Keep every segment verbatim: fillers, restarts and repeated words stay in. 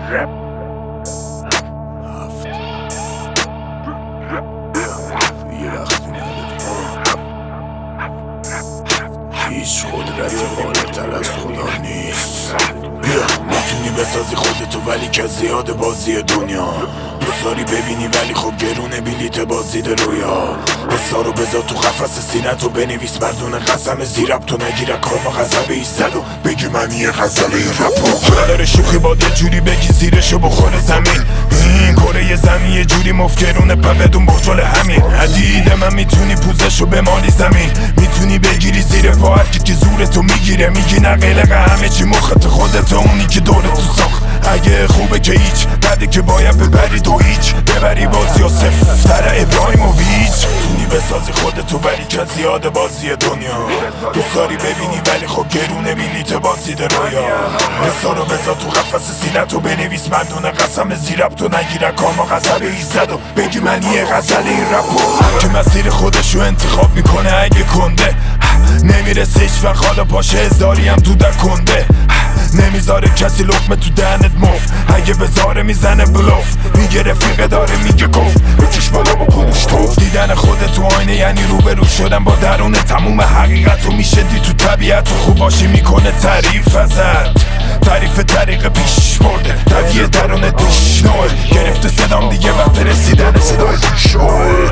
هیچ قدرتی بالاتر از خدا نیست. بیا میتونی بسازی خودتو ولی که زیاد بازی دنیا دوست داری ببینی ولی خب گرونه بلیت بازدید رویا. حسا رو بذار تو قفس سینتو بنویس مردون قسم زیرب تو نگیره کارما غضب ایستد و بگی من یه غزل این رپا داره شوخی باد یه جوری بگی زیرشو بخوره زمین. این کره زمین یه جوری مفکرونه پا بدون بخشال همین حدید من میتونی پوزشو بمالی زمین. میتونی بگیری زیر پا هرکی که زورتو میگیره میگی نه قلق همه چی مخت خودت اونی که دورتو ساخت. اگه خوبه که هیچ بعدی که باید ببری تو هیچ ببری بازی و سفتر ابراهیموویچ. تونی بسازی خودتو ولی که زیاد بازی دنیا دوست داری ببینی ولی خب گرونه بلیت بازدید رویا. حسا رو بذار تو قفس سینتو بنویس مردون قسم زیرب تو نگیره کارما غضب ایستد و بگی من یه غزل این رپو که مسیر خودشو انتخاب میکنه اگه کنده نمیرسه هیچ وقت حالا پاشه هزاری هم تو در کنده نمیذاره کسی لقمه تو دهنت مفت اگه بذاره میزنه بلوف میگه رفیقه داره میگه گفت بکش بالا با پوش توف. دیدن خودت تو آینه یعنی روبرو شدن با درون تموم حقیقت و میشه دی تو طبیعت و خوب باشی میکنه تعریف ازت تعریف طریق پیش برده دویه درون دوش نوه گرفته صدام دیگه وقت رسیدن صدای پیشوه.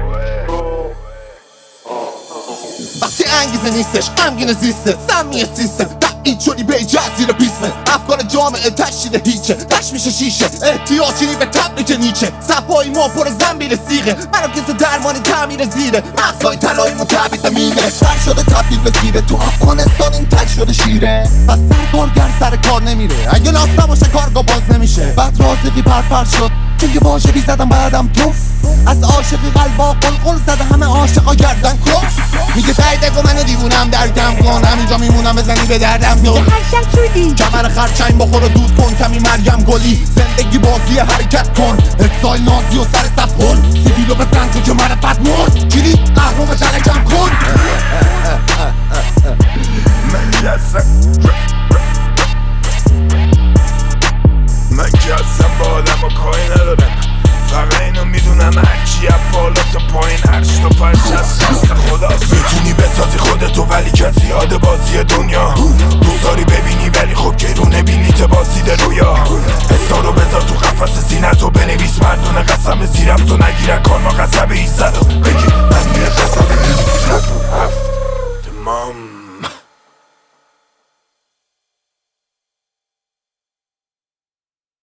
وقتی انگیزه نیستش غمگین زیسته سمی سیستم این چونی به جزیره بیسمه افکار جامعه تشکیل هیچه تش میشه شیشه احتیاجی به تبریک نیچه صفایی ما پر زنبیل سیغه مراکز درمانی تعمیر زیره مغزای طلایی مو تعبید میره تر شده تبدیل به زیره تو افغانستان این تک شده شیره پس سرکارگر سر کار نمیره اگه لاس نباشه کارگاه باز نمیشه بعد رازقی پرپر شد چون یه واژه بی زدم بعدم توف از عاشقی قلبا قلقل زده همه عاشقا گردن کف میگه تایده که منو دیوونم درکم کن همینجا میمونم بزنی به دردم تو هرشک شدی کمر خرچنگ بخور و دود کن کمی مریم گلی زندگی بازی حرکت کن استایل نازی و سر صف هل سیبیلو بزن تو که معرفت مرد کلید اهرام ترکم کن من که اصلا من که اصلا با آدم و کاری ندارم فقط اینو میدونم هرچی از بالا تا پایین هرچ تا فرش از خواست خدا. میتونی بسازی خودتو ولی که زیاد بازی دنیا دوست داری ببینی ولی خب گرونه بلیت بازدید رویا. حسا رو بذار تو قفس سینتو بنویس مردون قسم زیرب تو نگیره کارما غضب ایستد و بگی من یه غزل این رپو